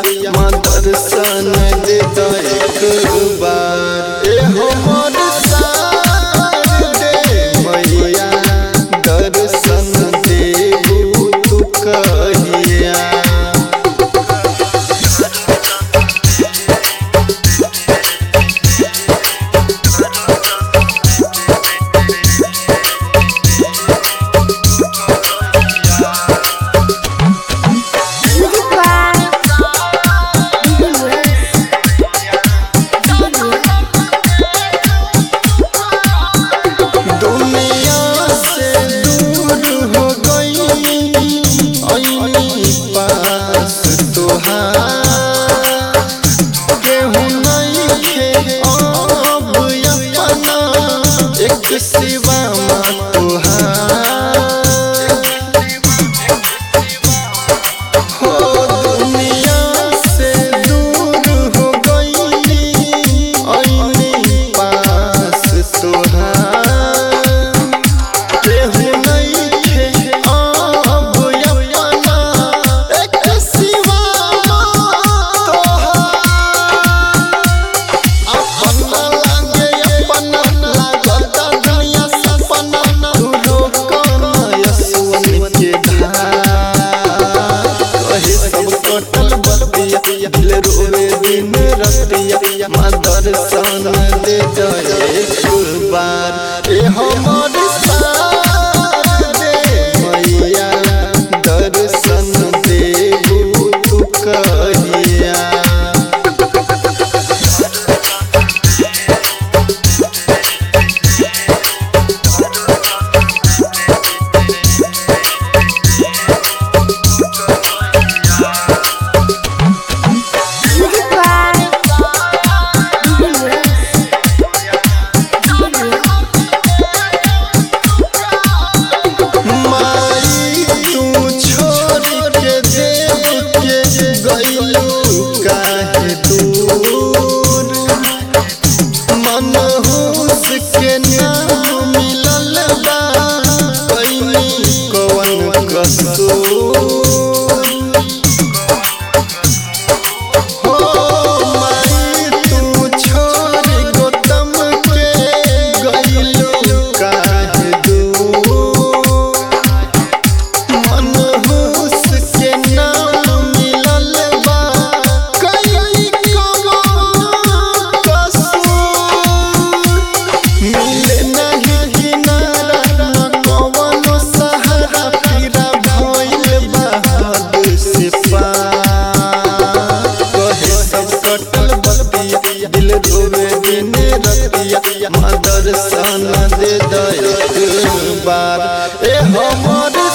माँ दर्शन दे दो एक बार। ए हमर शारदे मैया दर्शन देबू तू कहिया। शिवा हो दुनिया से दूर हो गई पास तोहार केहू नइखे अब अपना एक शिवा तोहार अपना लागे अपना लागता दुनिया सपना दूरो कौन यशवन के धार कहे सब कटल बतिया दिल रोवे दिन रतिया माँ दर्शन दे दो एक बार। ए हमर शारदे मैया दर्शन देबू तू कहिया। काहे दूर मनहूस के नाम मिलल बा कैनी कवन कसूर हो माई तू छोड़ गौतम के गइलो काहे दूर मनहूस के नाम मिलल बा मिले नहीं किनारा न कवनो सहारा पीरा भइल बहाद से पार कहे सब कटल बतिया दिल रोवे दिन रतिया माँ दर्शन दे दो एक बार। ए हमर